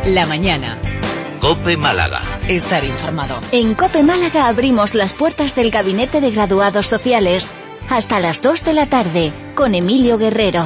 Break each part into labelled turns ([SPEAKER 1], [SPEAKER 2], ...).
[SPEAKER 1] La mañana.
[SPEAKER 2] COPE Málaga.
[SPEAKER 1] Estar informado.
[SPEAKER 3] En COPE Málaga abrimos las puertas del Gabinete de Graduados Sociales hasta las 2 de la tarde con Emilio Guerrero.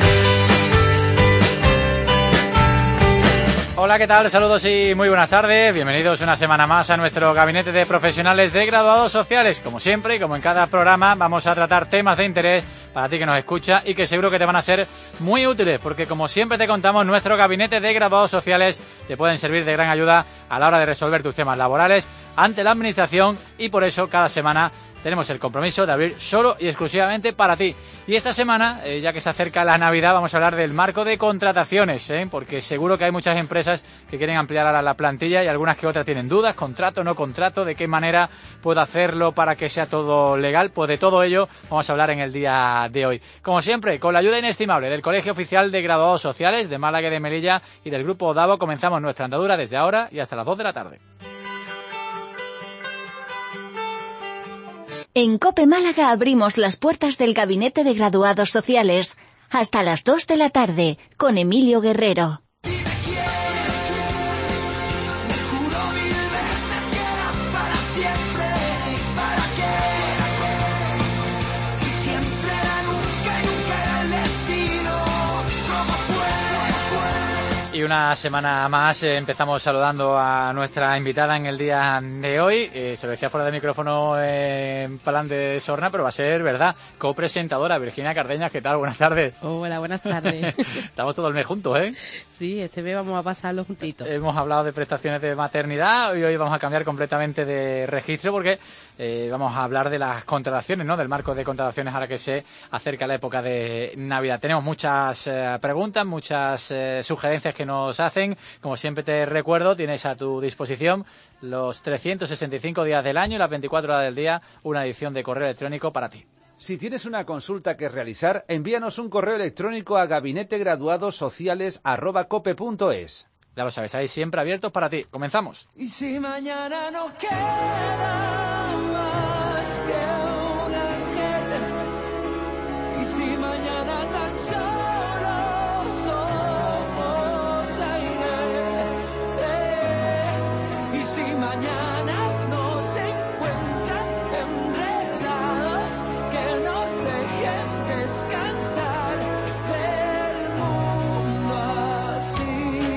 [SPEAKER 4] Hola, ¿qué tal? Saludos y muy buenas tardes. Bienvenidos una semana más a nuestro Gabinete de Profesionales de Graduados Sociales. Como siempre y como en cada programa, vamos a tratar temas de interés para ti que nos escucha y que seguro que te van a ser muy útiles, porque como siempre te contamos, nuestro Gabinete de Graduados Sociales te pueden servir de gran ayuda a la hora de resolver tus temas laborales ante la Administración, y por eso cada semana tenemos el compromiso de abrir solo y exclusivamente para ti. Y esta semana, ya que se acerca la Navidad, vamos a hablar del marco de contrataciones, porque seguro que hay muchas empresas que quieren ampliar ahora la plantilla y algunas que otras tienen dudas, contrato, no contrato, de qué manera puedo hacerlo para que sea todo legal. Pues de todo ello vamos a hablar en el día de hoy. Como siempre, con la ayuda inestimable del Colegio Oficial de Graduados Sociales de Málaga y de Melilla y del Grupo Davo, comenzamos nuestra andadura desde ahora y hasta las 2 de la tarde.
[SPEAKER 3] En COPE Málaga abrimos las puertas del Gabinete de Graduados Sociales hasta las 2 de la tarde con Emilio Guerrero.
[SPEAKER 4] Y una semana más empezamos saludando a nuestra invitada en el día de hoy. Se lo decía fuera de micrófono en plan de sorna, pero va a ser verdad. Copresentadora Virginia Cardeñas, ¿qué tal? Buenas tardes.
[SPEAKER 5] Hola, buenas tardes.
[SPEAKER 4] Estamos todo el mes juntos, ¿eh?
[SPEAKER 5] Sí, este mes vamos a pasarlo juntitos.
[SPEAKER 4] Hemos hablado de prestaciones de maternidad y hoy vamos a cambiar completamente de registro porque vamos a hablar de las contrataciones, ¿no? Del marco de contrataciones ahora que se acerca la época de Navidad. Tenemos muchas preguntas, muchas sugerencias que nos hacen. Como siempre te recuerdo, tienes a tu disposición los 365 días del año y las 24 horas del día una edición de correo electrónico para ti.
[SPEAKER 6] Si tienes una consulta que realizar, envíanos un correo electrónico a gabinetegraduadosociales@cope.es.
[SPEAKER 4] Ya lo sabes, ahí siempre abiertos para ti. Comenzamos.
[SPEAKER 7] Y si mañana nos queda más que un ángel, y si mañana tan solo somos aire, y si mañana nos encuentran enredados, que nos dejen descansar del mundo así.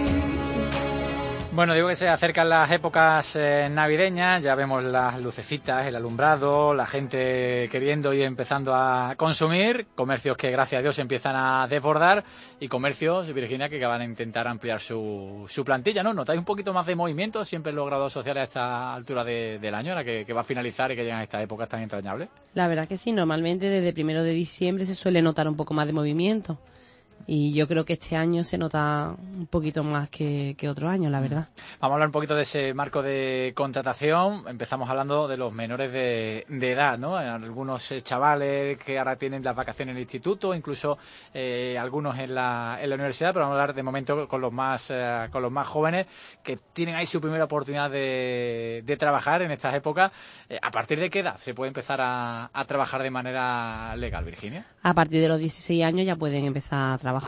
[SPEAKER 4] Bueno, digo que se acercan las épocas navideñas, ya vemos las lucecitas, el alumbrado, la gente queriendo y empezando a consumir, comercios que gracias a Dios empiezan a desbordar y comercios, Virginia, que van a intentar ampliar su plantilla, ¿no? ¿Notáis un poquito más de movimiento siempre en los graduados sociales a esta altura del año, ahora que va a finalizar y que llegan estas épocas tan entrañables?
[SPEAKER 5] La verdad que sí, normalmente desde 1 de diciembre se suele notar un poco más de movimiento. Y yo creo que este año se nota un poquito más que otros años, la verdad.
[SPEAKER 4] Vamos a hablar un poquito de ese marco de contratación. Empezamos hablando de los menores de edad, ¿no? Algunos chavales que ahora tienen las vacaciones en el instituto, incluso algunos en la universidad, pero vamos a hablar de momento con los más jóvenes que tienen ahí su primera oportunidad de trabajar en estas épocas. ¿A partir de qué edad se puede empezar a trabajar de manera legal, Virginia?
[SPEAKER 5] A partir de los 16 años ya pueden empezar a trabajar.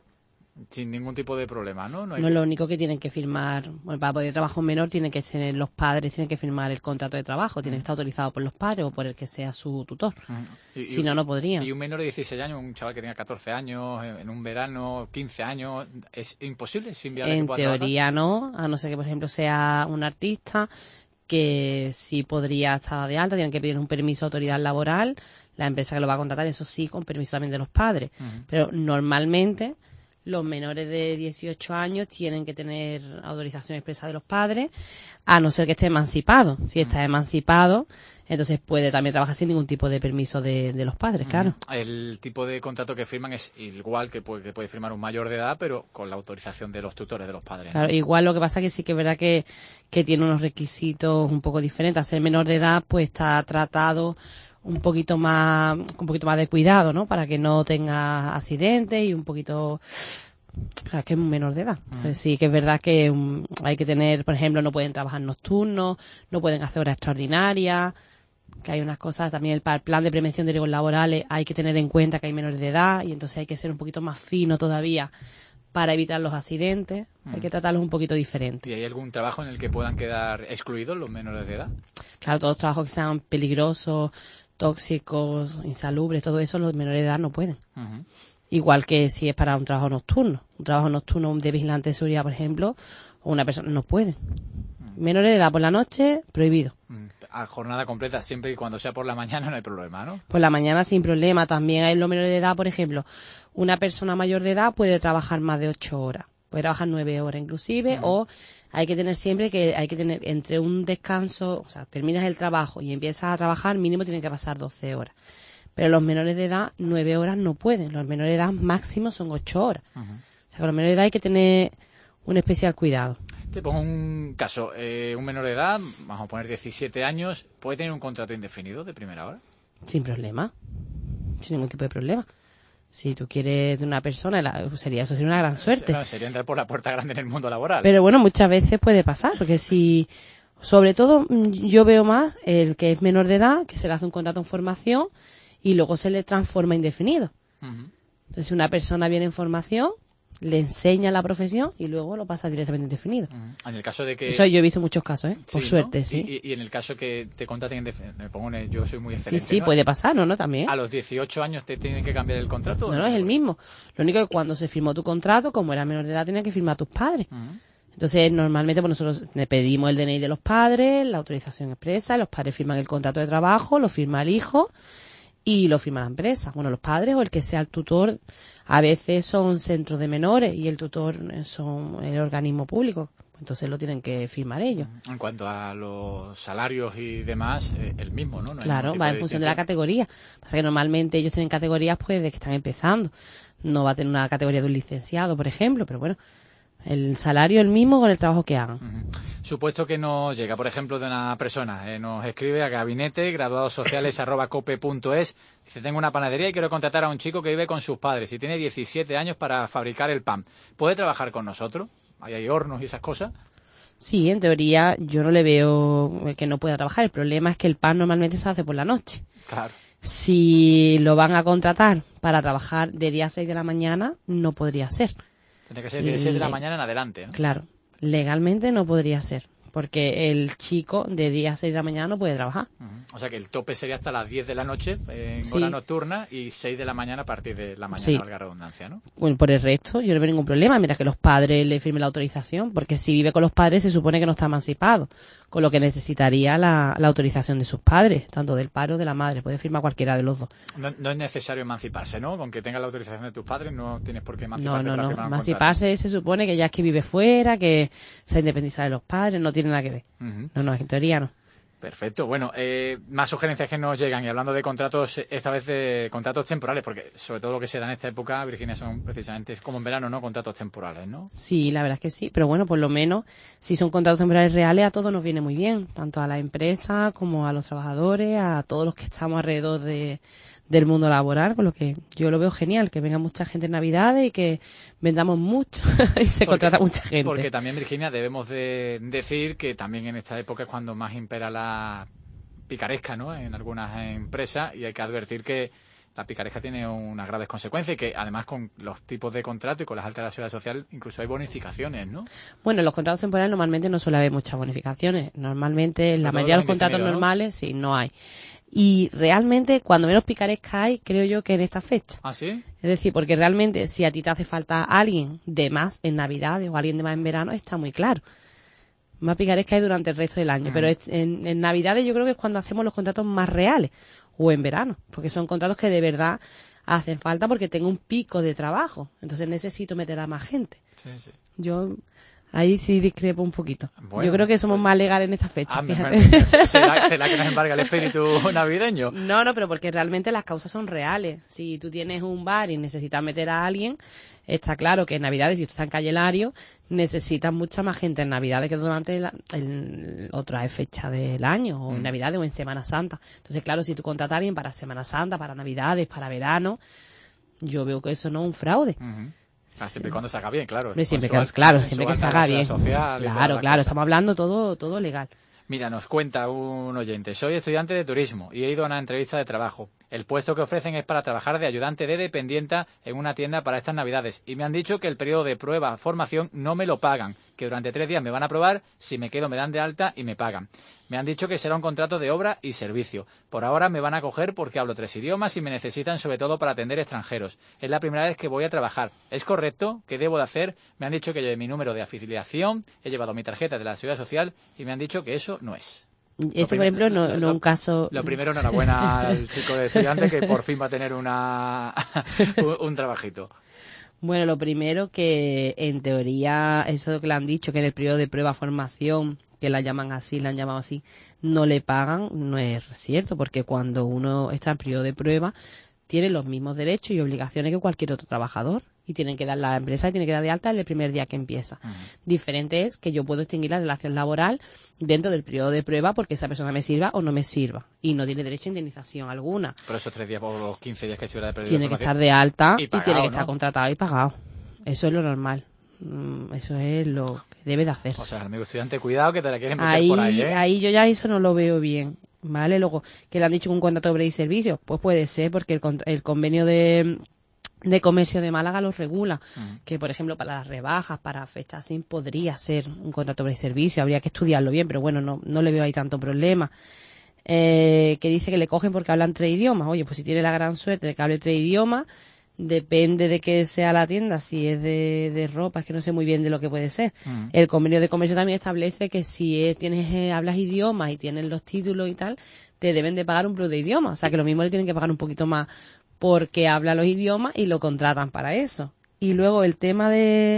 [SPEAKER 4] Sin ningún tipo de problema, ¿no?
[SPEAKER 5] No, lo único que tienen que firmar, bueno, para poder trabajar un menor tienen que tener los padres, tienen que firmar el contrato de trabajo, tiene que estar autorizado por los padres o por el que sea su tutor. Si no, no podrían.
[SPEAKER 4] Y un menor de 16 años, un chaval que tenga 14 años, en un verano, 15 años, ¿es imposible? ¿Es inviable que pueda trabajar?
[SPEAKER 5] En teoría no, a no ser que, por ejemplo, sea un artista que sí podría estar de alta, tienen que pedir un permiso de autoridad laboral, la empresa que lo va a contratar, eso sí, con permiso también de los padres. Pero normalmente los menores de 18 años tienen que tener autorización expresa de los padres, a no ser que esté emancipado. Si está emancipado, entonces puede también trabajar sin ningún tipo de permiso de los padres, claro.
[SPEAKER 4] El tipo de contrato que firman es igual que puede firmar un mayor de edad, pero con la autorización de los tutores, de los padres, ¿no?
[SPEAKER 5] Claro, igual lo que pasa es que sí que es verdad que tiene unos requisitos un poco diferentes. Al ser menor de edad, pues está tratado un poquito más de cuidado, ¿no? Para que no tenga accidentes y un poquito... Claro, es que es un menor de edad. Entonces, sí que es verdad que hay que tener, por ejemplo, no pueden trabajar nocturnos, no pueden hacer horas extraordinarias, que hay unas cosas también, para el plan de prevención de riesgos laborales hay que tener en cuenta que hay menores de edad y entonces hay que ser un poquito más fino todavía para evitar los accidentes. Hay que tratarlos un poquito diferente.
[SPEAKER 4] ¿Y hay algún trabajo en el que puedan quedar excluidos los menores de edad?
[SPEAKER 5] Claro, todos los trabajos que sean peligrosos, tóxicos, insalubres, todo eso los menores de edad no pueden.
[SPEAKER 4] Uh-huh.
[SPEAKER 5] Igual que si es para un trabajo nocturno. Un trabajo nocturno de vigilante de seguridad, por ejemplo, o una persona no puede. Menores de edad por la noche, prohibido.
[SPEAKER 4] A jornada completa, siempre y cuando sea por la mañana no hay problema, ¿no?
[SPEAKER 5] Por la mañana sin problema. También hay los menores de edad, por ejemplo, una persona mayor de edad puede trabajar más de 8 horas. Puede trabajar 9 horas inclusive, o hay que tener siempre entre un descanso, o sea, terminas el trabajo y empiezas a trabajar, mínimo tienen que pasar 12 horas. Pero los menores de edad, 9 horas no pueden. Los menores de edad máximo son 8 horas. O sea, con los menores de edad hay que tener un especial cuidado.
[SPEAKER 4] Te pongo un caso. Un menor de edad, vamos a poner 17 años, ¿puede tener un contrato indefinido de primera hora?
[SPEAKER 5] Sin problema. Sin ningún tipo de problema. Si tú quieres de una persona, eso sería una gran suerte.
[SPEAKER 4] Sería entrar por la puerta grande en el mundo laboral.
[SPEAKER 5] Pero bueno, muchas veces puede pasar, porque sobre todo, yo veo más el que es menor de edad, que se le hace un contrato en formación y luego se le transforma indefinido. Entonces, si una persona viene en formación, le enseña la profesión y luego lo pasa directamente indefinido.
[SPEAKER 4] En el caso de que...
[SPEAKER 5] Eso yo he visto muchos casos, por
[SPEAKER 4] sí,
[SPEAKER 5] suerte,
[SPEAKER 4] ¿no?
[SPEAKER 5] sí.
[SPEAKER 4] Y en el caso que te contraten indefinido, me pongo yo soy muy excelente,
[SPEAKER 5] Sí,
[SPEAKER 4] ¿no?
[SPEAKER 5] puede pasar, ¿no? También.
[SPEAKER 4] ¿A los 18 años te tienen que cambiar el contrato?
[SPEAKER 5] No, es el mismo. Lo único que cuando se firmó tu contrato, como era menor de edad, tenían que firmar tus padres. Entonces, normalmente, pues nosotros le pedimos el DNI de los padres, la autorización expresa, los padres firman el contrato de trabajo, lo firma el hijo y lo firma la empresa. Bueno, los padres o el que sea el tutor, a veces son centros de menores y el tutor son el organismo público. Entonces lo tienen que firmar ellos.
[SPEAKER 4] En cuanto a los salarios y demás, el mismo, ¿no?
[SPEAKER 5] Claro, va en función de la categoría. Pasa que normalmente ellos tienen categorías pues de que están empezando. No va a tener una categoría de un licenciado, por ejemplo, pero bueno, el salario es el mismo con el trabajo que hagan.
[SPEAKER 4] Supuesto que nos llega, por ejemplo, de una persona, nos escribe a gabinete graduadosociales@cope.es, dice: tengo una panadería y quiero contratar a un chico que vive con sus padres y tiene 17 años para fabricar el pan. ¿Puede trabajar con nosotros? Ahí hay hornos y esas cosas.
[SPEAKER 5] Sí, en teoría yo no le veo que no pueda trabajar. El problema es que el pan normalmente se hace por la noche.
[SPEAKER 4] Claro.
[SPEAKER 5] Si lo van a contratar para trabajar de día a 6 de la mañana, no podría ser.
[SPEAKER 4] Tiene que ser de 6 de la mañana en adelante, ¿no?
[SPEAKER 5] Claro, legalmente no podría ser, porque el chico de día a 6 de la mañana no puede trabajar.
[SPEAKER 4] O sea que el tope sería hasta las 10 de la noche en
[SPEAKER 5] Sí.
[SPEAKER 4] hora nocturna y 6 de la mañana a partir de la mañana,
[SPEAKER 5] Sí.
[SPEAKER 4] valga redundancia, ¿no?
[SPEAKER 5] Bueno, por el resto yo no veo ningún problema, mira que los padres le firmen la autorización, porque si vive con los padres se supone que no está emancipado, con lo que necesitaría la autorización de sus padres, tanto del padre o de la madre, puede firmar cualquiera de los dos.
[SPEAKER 4] No es necesario emanciparse, ¿no? Con que tengas la autorización de tus padres no tienes por qué emanciparte para
[SPEAKER 5] No,
[SPEAKER 4] firmar un
[SPEAKER 5] emanciparse se supone que ya es que vive fuera, que se independiza de los padres, no tiene nada que ver.
[SPEAKER 4] contrato.
[SPEAKER 5] No, en teoría no.
[SPEAKER 4] Perfecto. Bueno, más sugerencias que nos llegan y hablando de contratos, esta vez de contratos temporales, porque sobre todo lo que se da en esta época, Virginia, son precisamente como en verano, ¿no? Contratos temporales, ¿no?
[SPEAKER 5] Sí, la verdad es que sí, pero bueno, por lo menos si son contratos temporales reales a todos nos viene muy bien, tanto a la empresa como a los trabajadores, a todos los que estamos alrededor del mundo laboral, con lo que yo lo veo genial, que venga mucha gente en Navidades y que vendamos mucho y se contrata mucha gente.
[SPEAKER 4] Porque también, Virginia, debemos de decir que también en esta época es cuando más impera la picaresca, ¿no? En algunas empresas, y hay que advertir que la picaresca tiene unas graves consecuencias y que además con los tipos de contrato y con las altas de la seguridad social incluso hay bonificaciones, ¿no?
[SPEAKER 5] Bueno, en los contratos temporales normalmente no suele haber muchas bonificaciones. Normalmente en la mayoría de los contratos normales sí, no hay. Y realmente cuando menos picaresca hay, creo yo que en esta fecha.
[SPEAKER 4] ¿Ah, sí?
[SPEAKER 5] Es decir, porque realmente si a ti te hace falta alguien de más en Navidades o alguien de más en verano, está muy claro. Más picaresca hay durante el resto del año, pero en Navidades yo creo que es cuando hacemos los contratos más reales, o en verano, porque son contratos que de verdad hacen falta porque tengo un pico de trabajo, entonces necesito meter a más gente.
[SPEAKER 4] Sí, sí.
[SPEAKER 5] Yo ahí sí discrepo un poquito.
[SPEAKER 4] Bueno,
[SPEAKER 5] yo creo que somos más legales en esta fecha,
[SPEAKER 4] Ah,
[SPEAKER 5] fíjate.
[SPEAKER 4] ¿Será que nos embarga el espíritu navideño?
[SPEAKER 5] No, pero porque realmente las causas son reales. Si tú tienes un bar y necesitas meter a alguien, está claro que en Navidades, si tú estás en Calle Lario, necesitas mucha más gente en Navidades que durante otra fecha del año, o en Navidades o en Semana Santa. Entonces, claro, si tú contratas a alguien para Semana Santa, para Navidades, para verano, yo veo que eso no es un fraude.
[SPEAKER 4] Siempre y cuando se haga bien, claro.
[SPEAKER 5] Siempre
[SPEAKER 4] Con
[SPEAKER 5] que,
[SPEAKER 4] su
[SPEAKER 5] claro,
[SPEAKER 4] con
[SPEAKER 5] siempre
[SPEAKER 4] su
[SPEAKER 5] que se
[SPEAKER 4] alta
[SPEAKER 5] haga bien.
[SPEAKER 4] social y toda
[SPEAKER 5] Claro,
[SPEAKER 4] la
[SPEAKER 5] claro,
[SPEAKER 4] cosa.
[SPEAKER 5] estamos hablando todo legal.
[SPEAKER 4] Mira, nos cuenta un oyente: soy estudiante de turismo y he ido a una entrevista de trabajo. El puesto que ofrecen es para trabajar de ayudante de dependienta en una tienda para estas Navidades. Y me han dicho que el periodo de prueba, formación, no me lo pagan. Que durante 3 días me van a probar, si me quedo me dan de alta y me pagan. Me han dicho que será un contrato de obra y servicio. Por ahora me van a coger porque hablo 3 idiomas y me necesitan sobre todo para atender extranjeros. Es la primera vez que voy a trabajar. ¿Es correcto? ¿Qué debo de hacer? Me han dicho que lleve mi número de afiliación, he llevado mi tarjeta de la Seguridad Social y me han dicho que eso no es.
[SPEAKER 5] Este, por ejemplo, no un caso...
[SPEAKER 4] Lo primero, enhorabuena al chico de estudiante que por fin va a tener un trabajito.
[SPEAKER 5] Bueno, lo primero que en teoría, eso que le han dicho, que en el periodo de prueba formación, que la llaman así, la han llamado así, no le pagan, no es cierto, porque cuando uno está en periodo de prueba, tiene los mismos derechos y obligaciones que cualquier otro trabajador. Y tienen que dar la empresa, tiene que dar de alta el primer día que empieza. Diferente es que yo puedo extinguir la relación laboral dentro del periodo de prueba porque esa persona me sirva o no me sirva. Y no tiene derecho a indemnización alguna.
[SPEAKER 4] Por esos 3 días, por los 15 días que estuviera de periodo
[SPEAKER 5] Tiene
[SPEAKER 4] de
[SPEAKER 5] que
[SPEAKER 4] formación.
[SPEAKER 5] estar de alta y,
[SPEAKER 4] pagado,
[SPEAKER 5] tiene que
[SPEAKER 4] ¿no?
[SPEAKER 5] estar contratado y pagado. Eso es lo normal. Eso es lo que debe de hacer.
[SPEAKER 4] O sea, amigo estudiante, cuidado que te la quieren meter por ahí, ¿eh?
[SPEAKER 5] Ahí yo ya eso no lo veo bien. ¿Vale? Luego, que le han dicho que un contrato de obra y servicio, pues puede ser porque el convenio de comercio de Málaga los regula, que por ejemplo para las rebajas, para fechas así, podría ser un contrato de servicio, habría que estudiarlo bien, pero bueno, no le veo ahí tanto problema. Que dice que le cogen porque hablan 3 idiomas. Oye, pues si tiene la gran suerte de que hable 3 idiomas, depende de que sea la tienda, si es de ropa, es que no sé muy bien de lo que puede ser. El convenio de comercio también establece que si hablas idiomas y tienes los títulos y tal, te deben de pagar un plus de idiomas, o sea que lo mismo le tienen que pagar un poquito más porque habla los idiomas y lo contratan para eso. Y luego el tema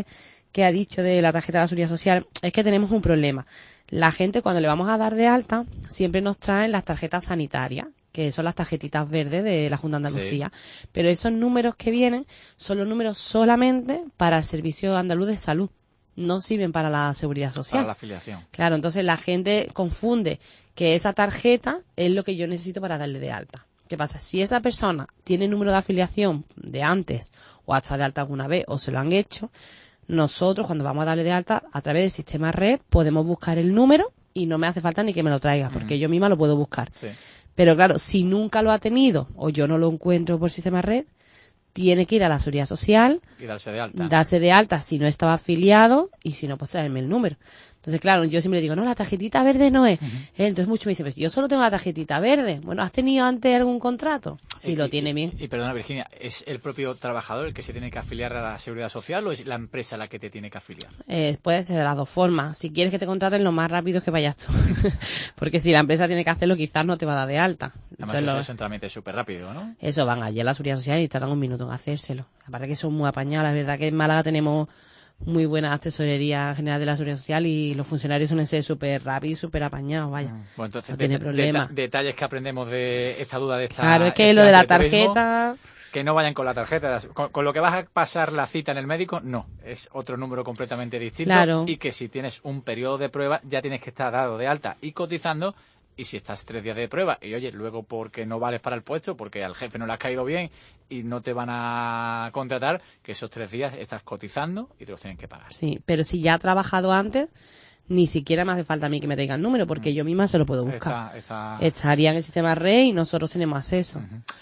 [SPEAKER 5] que ha dicho de la tarjeta de la Seguridad Social, es que tenemos un problema. La gente cuando le vamos a dar de alta siempre nos traen las tarjetas sanitarias, que son las tarjetitas verdes de la Junta de Andalucía. Sí. Pero esos números que vienen son los números solamente para el Servicio Andaluz de Salud. No sirven para la Seguridad Social.
[SPEAKER 4] Para la afiliación.
[SPEAKER 5] Claro, entonces la gente confunde que esa tarjeta es lo que yo necesito para darle de alta. ¿Qué pasa? Si esa persona tiene número de afiliación de antes o ha estado de alta alguna vez o se lo han hecho, nosotros cuando vamos a darle de alta a través del sistema red podemos buscar el número y no me hace falta ni que me lo traiga porque yo misma lo puedo buscar. Sí. Pero claro, si nunca lo ha tenido o yo no lo encuentro por sistema red, tiene que ir a la Seguridad Social
[SPEAKER 4] y darse de alta.
[SPEAKER 5] Darse de alta si no estaba afiliado y si no, pues traerme el número. Entonces, claro, yo siempre le digo, no, la tarjetita verde no es. Entonces muchos me dicen, pues yo solo tengo la tarjetita verde. Bueno, ¿has tenido antes algún contrato? Sí, lo tiene bien.
[SPEAKER 4] Y perdona, Virginia, ¿es el propio trabajador el que se tiene que afiliar a la Seguridad Social o es la empresa la que te tiene que afiliar?
[SPEAKER 5] Puede ser de las dos formas. Si quieres que te contraten, lo más rápido es que vayas tú. Porque si la empresa tiene que hacerlo, quizás no te va a dar de alta.
[SPEAKER 4] Además, eso es un trámite súper rápido, ¿no?
[SPEAKER 5] Eso, van allí a la Seguridad Social y tardan un minuto en hacérselo. Aparte que son muy apañados. La verdad que en Málaga tenemos muy buena tesorería general de la Seguridad Social y los funcionarios suelen ser súper rápidos y súper apañados, vaya.
[SPEAKER 4] Bueno, entonces,
[SPEAKER 5] no tiene problema.
[SPEAKER 4] Detalles que aprendemos de esta duda de esta...
[SPEAKER 5] Claro, es que lo de la tarjeta...
[SPEAKER 4] Que no vayan con la tarjeta. Con lo que vas a pasar la cita en el médico, no. Es otro número completamente distinto.
[SPEAKER 5] Claro.
[SPEAKER 4] Y que si tienes un periodo de prueba, ya tienes que estar dado de alta y cotizando. Y si estás 3 días de prueba y, oye, luego porque no vales para el puesto, porque al jefe no le has caído bien y no te van a contratar, que esos 3 días estás cotizando y te los tienen que pagar.
[SPEAKER 5] Sí, pero si ya ha trabajado antes, ni siquiera me hace falta a mí que me traiga el número, porque yo misma se lo puedo buscar. Estaría en el sistema red y nosotros tenemos acceso.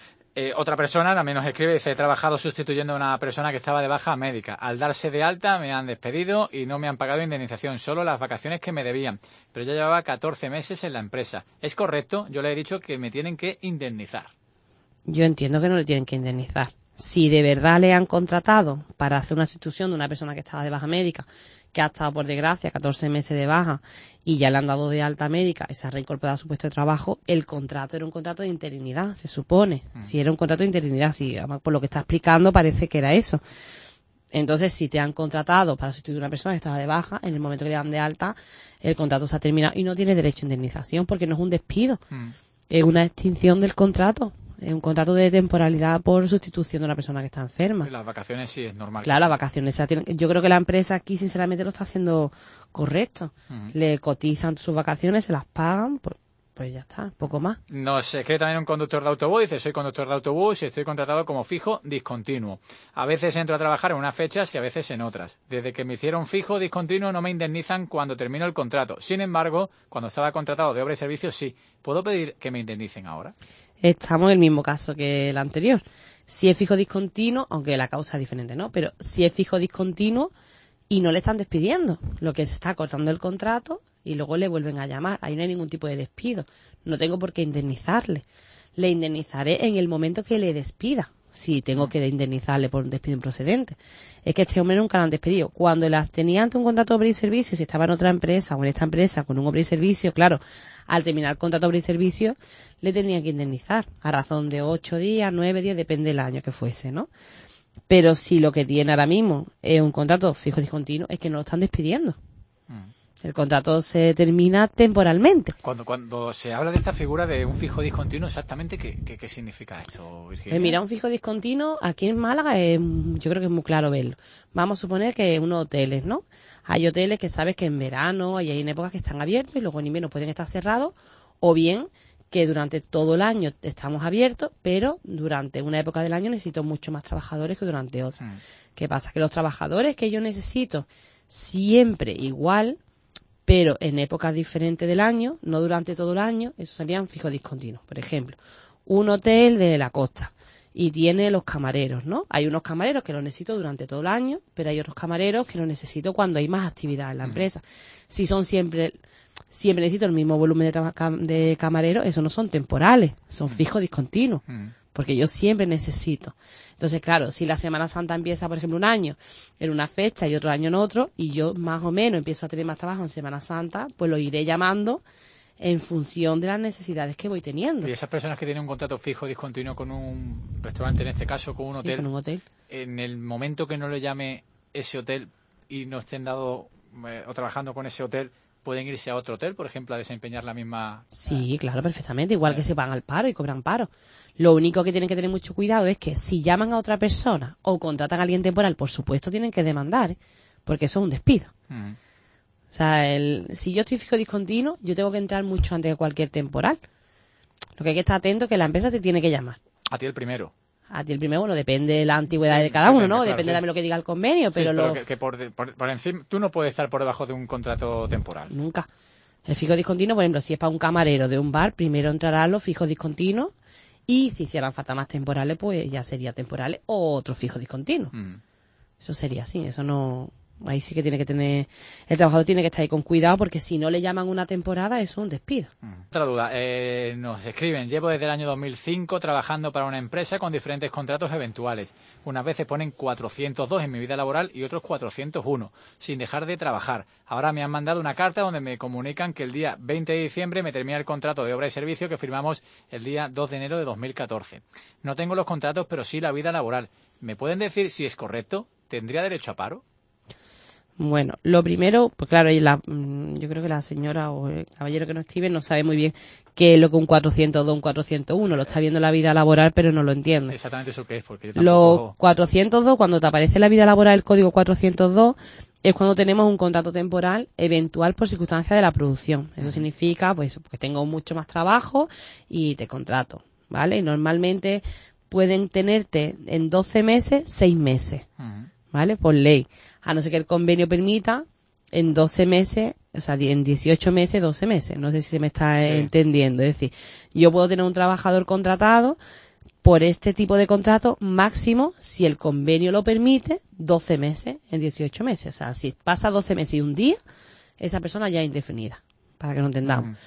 [SPEAKER 4] Otra persona también nos escribe, dice, he trabajado sustituyendo a una persona que estaba de baja médica. Al darse de alta me han despedido y no me han pagado indemnización, solo las vacaciones que me debían. Pero ya llevaba 14 meses en la empresa. ¿Es correcto? Yo le he dicho que me tienen que indemnizar.
[SPEAKER 5] Yo entiendo que no le tienen que indemnizar. Si de verdad le han contratado para hacer una sustitución de una persona que estaba de baja médica, que ha estado por desgracia 14 meses de baja y ya le han dado de alta médica y se ha reincorporado a su puesto de trabajo, el contrato era un contrato de interinidad, se supone. Si era un contrato de interinidad, si por lo que está explicando parece que era eso. Entonces, si te han contratado para sustituir a una persona que estaba de baja, en el momento que le dan de alta, el contrato se ha terminado y no tiene derecho a indemnización porque no es un despido, es una extinción del contrato. Es un contrato de temporalidad por sustitución de una persona que está enferma.
[SPEAKER 4] Las vacaciones sí es normal.
[SPEAKER 5] Claro, las vacaciones. Yo creo que la empresa aquí, sinceramente, lo está haciendo correcto. Le cotizan sus vacaciones, se las pagan, pues ya está, poco más.
[SPEAKER 4] Nos escribe también un conductor de autobús, dice, soy conductor de autobús y estoy contratado como fijo discontinuo. A veces entro a trabajar en unas fechas y a veces en otras. Desde que me hicieron fijo discontinuo no me indemnizan cuando termino el contrato. Sin embargo, cuando estaba contratado de obra y servicio, sí. ¿Puedo pedir que me indemnicen ahora?
[SPEAKER 5] estamos en el mismo caso que el anterior. Si es fijo discontinuo, aunque la causa es diferente, ¿no? Pero si es fijo discontinuo y no le están despidiendo, lo que se está cortando el contrato y luego le vuelven a llamar. Ahí no hay ningún tipo de despido. No tengo por qué indemnizarle. Le indemnizaré en el momento que le despida, si tengo que indemnizarle por un despido improcedente. Es que este hombre nunca lo han despedido. Cuando las tenía ante un contrato de obra y servicio, si estaba en otra empresa o en esta empresa con un obra y servicio, claro, al terminar el contrato de obra y servicio, le tenían que indemnizar a razón de 8 días, 9 días, depende del año que fuese, ¿no? Pero si lo que tiene ahora mismo es un contrato fijo discontinuo, es que no lo están despidiendo. El contrato se termina temporalmente.
[SPEAKER 4] Cuando se habla de esta figura de un fijo discontinuo, exactamente ¿qué significa esto, Virginia?
[SPEAKER 5] Mira, un fijo discontinuo aquí en Málaga yo creo que es muy claro verlo. Vamos a suponer que unos hoteles, ¿no? Hay hoteles que sabes que en verano y hay en épocas que están abiertos y luego en invierno pueden estar cerrados, o bien que durante todo el año estamos abiertos, pero durante una época del año necesito mucho más trabajadores que durante otra. ¿Qué pasa? Que los trabajadores que yo necesito siempre igual, pero en épocas diferentes del año, no durante todo el año, esos serían fijos discontinuos. Por ejemplo, un hotel de la costa y tiene los camareros, ¿no? Hay unos camareros que los necesito durante todo el año, pero hay otros camareros que los necesito cuando hay más actividad en la empresa. Si son siempre necesito el mismo volumen de camareros, esos no son temporales, son fijos discontinuos. Porque yo siempre necesito. Entonces, claro, si la Semana Santa empieza, por ejemplo, un año en una fecha y otro año en otro, y yo más o menos empiezo a tener más trabajo en Semana Santa, pues lo iré llamando en función de las necesidades que voy teniendo.
[SPEAKER 4] Y esas personas que tienen un contrato fijo discontinuo con un restaurante, en este caso con un hotel,
[SPEAKER 5] con un hotel,
[SPEAKER 4] en el momento que no le llame ese hotel y no estén dado o trabajando con ese hotel, ¿pueden irse a otro hotel, por ejemplo, a desempeñar la misma...?
[SPEAKER 5] Sí, claro, perfectamente. Igual que se van al paro y cobran paro. Lo único que tienen que tener mucho cuidado es que si llaman a otra persona o contratan a alguien temporal, por supuesto tienen que demandar, ¿eh? Porque eso es un despido. O sea, si yo estoy fijo discontinuo, yo tengo que entrar mucho antes de cualquier temporal. Lo que hay que estar atento es que la empresa te tiene que llamar.
[SPEAKER 4] A ti el primero.
[SPEAKER 5] A ti el primero, bueno, depende de la antigüedad de cada uno, ¿no?
[SPEAKER 4] Claro,
[SPEAKER 5] depende de lo que diga el convenio, pero
[SPEAKER 4] que por encima, tú no puedes estar por debajo de un contrato temporal.
[SPEAKER 5] Nunca. El fijo discontinuo, por ejemplo, si es para un camarero de un bar, primero entrarán los fijos discontinuos y si hicieran falta más temporales, pues ya sería temporales o otro fijo discontinuo. Eso sería así, eso no... Ahí sí que tiene que tener... El trabajador tiene que estar ahí con cuidado porque si no le llaman una temporada, eso es un despido.
[SPEAKER 4] Otra duda. Nos escriben, llevo desde el año 2005 trabajando para una empresa con diferentes contratos eventuales. Unas veces ponen 402 en mi vida laboral y otros 401, sin dejar de trabajar. Ahora me han mandado una carta donde me comunican que el día 20 de diciembre me termina el contrato de obra y servicio que firmamos el día 2 de enero de 2014. No tengo los contratos, pero sí la vida laboral. ¿Me pueden decir si es correcto? ¿Tendría derecho a paro?
[SPEAKER 5] Bueno, lo primero, pues claro, yo creo que la señora o el caballero que nos escribe no sabe muy bien qué es lo que un 402, un 401, lo está viendo la vida laboral, pero no lo entiende.
[SPEAKER 4] Exactamente eso que es, porque yo tampoco...
[SPEAKER 5] Los 402, cuando te aparece en la vida laboral el código 402, es cuando tenemos un contrato temporal eventual por circunstancias de la producción. Eso significa, pues, que tengo mucho más trabajo y te contrato, ¿vale? Y normalmente pueden tenerte en 12 meses, 6 meses, ¿vale? Por ley. A no ser que el convenio permita en 12 meses, o sea, en 18 meses, 12 meses. No sé si se me está entendiendo. Es decir, yo puedo tener un trabajador contratado por este tipo de contrato máximo, si el convenio lo permite, 12 meses en 18 meses. O sea, si pasa 12 meses y un día, esa persona ya es indefinida, para que lo entendamos.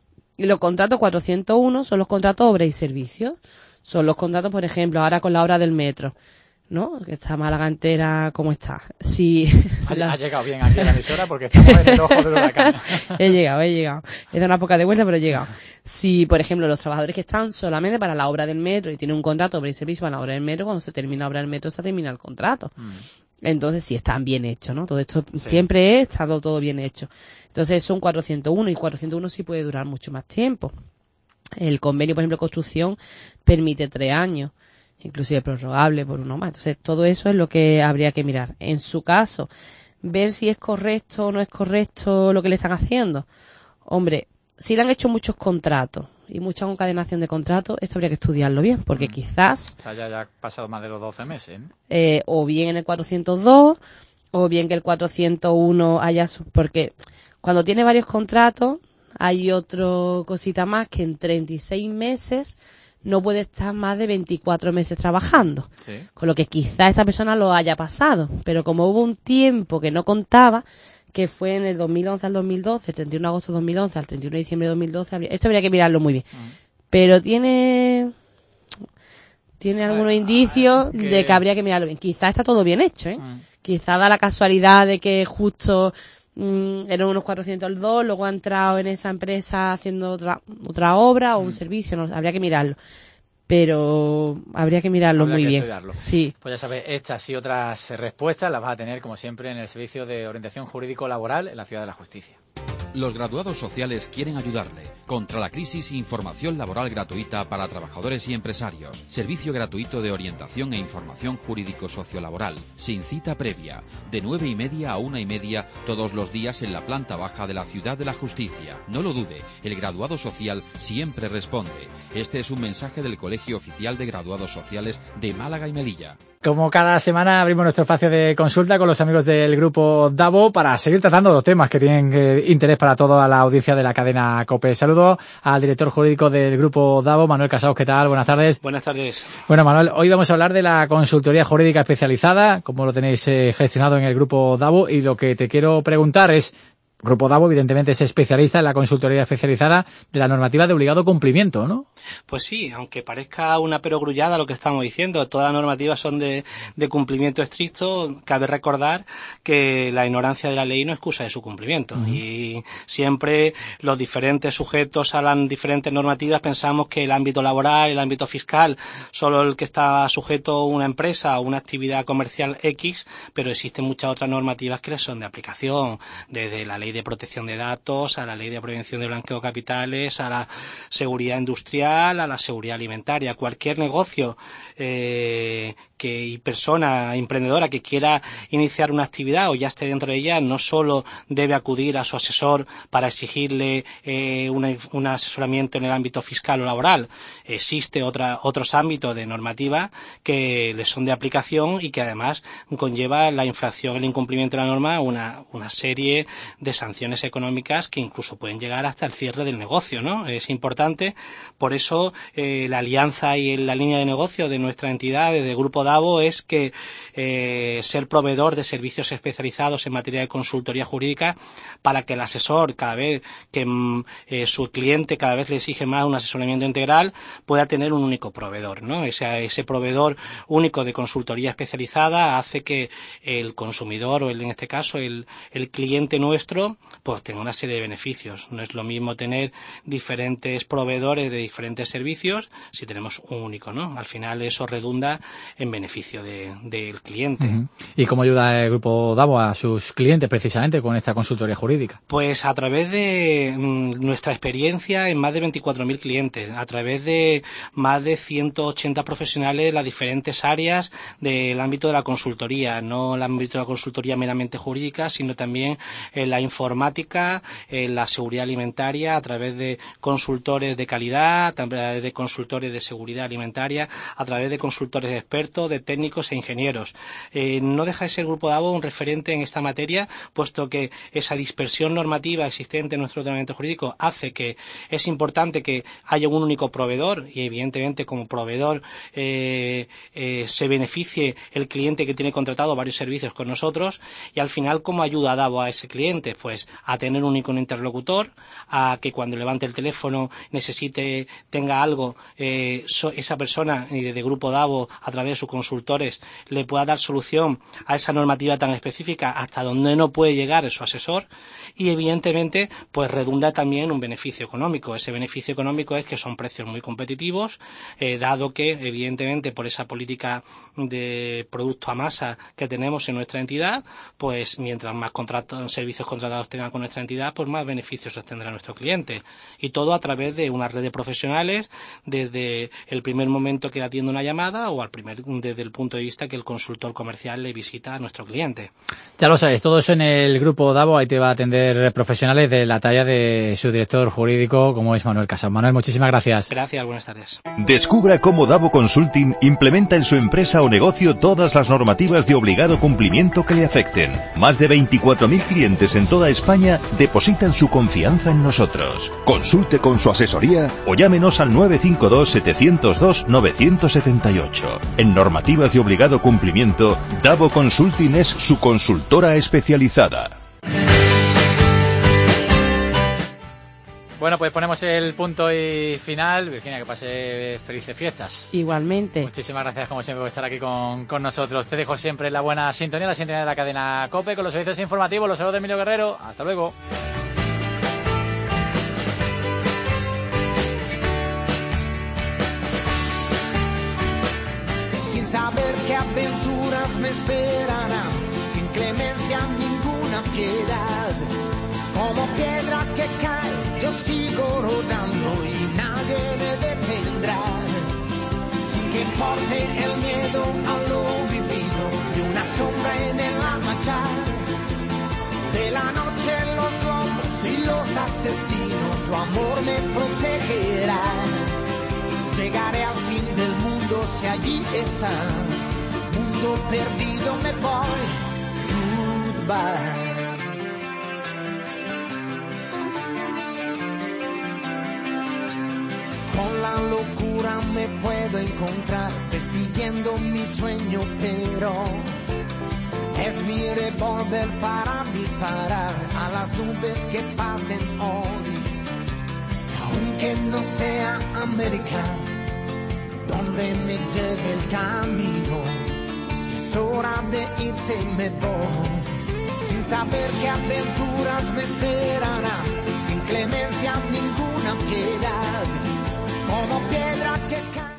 [SPEAKER 5] Y los contratos 401 son los contratos obra y servicios. Son los contratos, por ejemplo, ahora con la obra del metro, ¿no? Que está Málaga entera como está. Si
[SPEAKER 4] ha llegado bien aquí a la emisora porque estamos en el ojo del huracán.
[SPEAKER 5] He llegado. He dado una poca de vuelta, pero he llegado. Si, por ejemplo, los trabajadores que están solamente para la obra del metro y tienen un contrato obra y servicio para la obra del metro, cuando se termina la obra del metro se termina el contrato. Entonces sí están bien hechos, ¿no? Todo esto siempre he estado todo bien hecho. Entonces son 401 y 401 sí puede durar mucho más tiempo. El convenio, por ejemplo, de construcción permite 3 años. Inclusive prorrogable por uno más. Entonces, todo eso es lo que habría que mirar. En su caso, ver si es correcto o no es correcto lo que le están haciendo. Hombre, si le han hecho muchos contratos y mucha concadenación de contratos, esto habría que estudiarlo bien, porque quizás...
[SPEAKER 4] O sea, ya ha pasado más de los 12 meses, ¿no?
[SPEAKER 5] O bien en el 402, o bien que el 401 haya... Porque cuando tiene varios contratos, hay otra cosita más que en 36 meses... no puede estar más de 24 meses trabajando.
[SPEAKER 4] Sí.
[SPEAKER 5] Con lo que quizá esta persona lo haya pasado. Pero como hubo un tiempo que no contaba, que fue en el 2011 al 2012, el 31 de agosto de 2011 al 31 de diciembre de 2012, esto habría que mirarlo muy bien. Pero tiene algunos indicios de que habría que mirarlo bien. Quizá está todo bien hecho, ¿eh? Quizá da la casualidad de que justo eran unos 402, luego ha entrado en esa empresa haciendo otra obra o un servicio, no, habría que mirarlo. Pero habría que mirarlo
[SPEAKER 4] Habría
[SPEAKER 5] muy
[SPEAKER 4] que
[SPEAKER 5] bien.
[SPEAKER 4] estudiarlo.
[SPEAKER 5] Sí.
[SPEAKER 4] Pues ya sabes, estas y otras respuestas las vas a tener, como siempre, en el Servicio de Orientación Jurídico Laboral en la Ciudad de la Justicia.
[SPEAKER 2] Los graduados sociales quieren ayudarle. Contra la crisis, información laboral gratuita para trabajadores y empresarios. Servicio gratuito de orientación e información jurídico-sociolaboral. Sin cita previa. De 9:30 a 1:30 todos los días en la planta baja de la Ciudad de la Justicia. No lo dude, el graduado social siempre responde. Este es un mensaje del Colegio Oficial de Graduados Sociales de Málaga y Melilla.
[SPEAKER 4] Como cada semana abrimos nuestro espacio de consulta con los amigos del Grupo DAVO para seguir tratando los temas que tienen interés para toda la audiencia de la cadena COPE. Saludo al director jurídico del Grupo DAVO, Manuel Casaus. ¿Qué tal? Buenas tardes.
[SPEAKER 8] Buenas tardes.
[SPEAKER 4] Bueno, Manuel, hoy vamos a hablar de la consultoría jurídica especializada, cómo lo tenéis gestionado en el Grupo DAVO, y lo que te quiero preguntar es, Grupo DAVO, evidentemente, es especialista en la consultoría especializada de la normativa de obligado cumplimiento, ¿no?
[SPEAKER 8] Pues sí, aunque parezca una perogrullada lo que estamos diciendo, todas las normativas son de cumplimiento estricto. Cabe recordar que la ignorancia de la ley no es excusa de su cumplimiento. Y siempre los diferentes sujetos a las diferentes normativas pensamos que el ámbito laboral, el ámbito fiscal, solo el que está sujeto a una empresa o una actividad comercial X, pero existen muchas otras normativas que les son de aplicación, desde la ley de protección de datos, a la ley de prevención de blanqueo de capitales, a la seguridad industrial, a la seguridad alimentaria. Cualquier negocio y persona emprendedora que quiera iniciar una actividad o ya esté dentro de ella, no solo debe acudir a su asesor para exigirle un asesoramiento en el ámbito fiscal o laboral. Existe otros ámbitos de normativa que les son de aplicación y que además conlleva la infracción, el incumplimiento de la norma, una serie de sanciones económicas que incluso pueden llegar hasta el cierre del negocio, ¿no? Es importante, por eso la alianza y la línea de negocio de nuestra entidad, desde Grupo DAVO, es que ser proveedor de servicios especializados en materia de consultoría jurídica, para que el asesor, cada vez que su cliente cada vez le exige más un asesoramiento integral, pueda tener un único proveedor, ¿no? Ese proveedor único de consultoría especializada hace que el consumidor, o en este caso el cliente nuestro, pues tenga una serie de beneficios. No es lo mismo tener diferentes proveedores de diferentes servicios si tenemos un único, ¿no? Al final eso redunda en beneficio del cliente.
[SPEAKER 4] ¿Y cómo ayuda el Grupo DAVO a sus clientes precisamente con esta consultoría jurídica?
[SPEAKER 8] Pues a través de nuestra experiencia en más de 24.000 clientes, a través de más de 180 profesionales de las diferentes áreas del ámbito de la consultoría, no el ámbito de la consultoría meramente jurídica, sino también en la informática, en la seguridad alimentaria, a través de consultores de calidad, a través de consultores de seguridad alimentaria, a través de consultores expertos, de técnicos e ingenieros. No deja de ser el Grupo DAVO un referente en esta materia, puesto que esa dispersión normativa existente en nuestro ordenamiento jurídico hace que es importante que haya un único proveedor, y evidentemente como proveedor se beneficie el cliente que tiene contratado varios servicios con nosotros. Y al final, ¿cómo ayuda a DAVO a ese cliente? Pues a tener un único interlocutor, a que cuando levante el teléfono tenga algo, esa persona de Grupo DAVO, a través de sus consultores, le pueda dar solución a esa normativa tan específica hasta donde no puede llegar su asesor. Y evidentemente pues redunda también un beneficio económico. Ese beneficio económico es que son precios muy competitivos, dado que evidentemente por esa política de producto a masa que tenemos en nuestra entidad, pues mientras más servicios contratados tengan con nuestra entidad, pues más beneficios obtendrá nuestro cliente. Y todo a través de una red de profesionales, desde el primer momento que atiende una llamada o desde desde el punto de vista que el consultor comercial le visita a nuestro cliente.
[SPEAKER 4] Ya lo sabes, todo eso en el grupo Davo, ahí te va a atender profesionales de la talla de su director jurídico, como es Manuel Casal. Manuel, muchísimas gracias.
[SPEAKER 8] Gracias, buenas tardes.
[SPEAKER 9] Descubra cómo Davo Consulting implementa en su empresa o negocio todas las normativas de obligado cumplimiento que le afecten. Más de 24.000 clientes en toda España depositan su confianza en nosotros. Consulte con su asesoría o llámenos al 952-702-978. En normativas de obligado cumplimiento, Davo Consulting es su consultora especializada.
[SPEAKER 4] Bueno, pues ponemos el punto y final. Virginia, que pase felices fiestas.
[SPEAKER 5] Igualmente.
[SPEAKER 4] Muchísimas gracias, como siempre, por estar aquí con nosotros. Te dejo siempre la buena sintonía, la sintonía de la cadena COPE, con los servicios informativos. Los saludos de Emilio Guerrero. Hasta luego.
[SPEAKER 7] Sin saber qué aventuras me esperarán, sin clemencia ninguna piedad. Como piedra que cae, yo sigo rodando y nadie me detendrá. Sin que importe el miedo a lo vivido y una sombra en el marchar. De la noche los lobos y los asesinos, tu amor me protegerá. Llegaré al fin del mundo si allí estás. Mundo perdido me voy. Goodbye. Con la locura me puedo encontrar persiguiendo mi sueño, pero es mi revólver para disparar a las nubes que pasen hoy. Y aunque no sea América donde me lleve el camino, es hora de irse y me voy. Sin saber qué aventuras me esperarán, sin clemencia ninguna piedad. Como piedra que cae.